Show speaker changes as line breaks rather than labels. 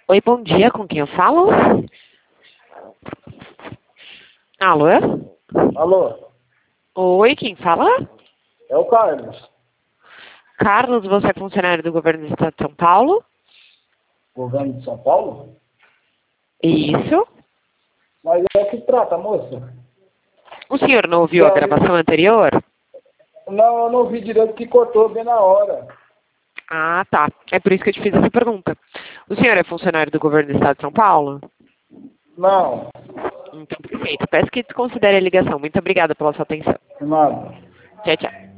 Oi, bom dia, com quem eu falo? Alô?
Alô,
Oi, quem fala?
é o Carlos,
Carlos, você é funcionário do governo do estado de São Paulo?
governo de São Paulo?
Isso.
Mas é o que trata, moça?
O senhor não ouviu a gravação anterior?
Não, eu não vi direito que cortou bem na hora.
Ah, tá. É por isso que eu te fiz essa pergunta. O senhor é funcionário do governo do estado de São Paulo?
Não,
Então, perfeito. Peço que desconsidere a ligação. Muito obrigada pela sua atenção.
nada.
Tchau, tchau.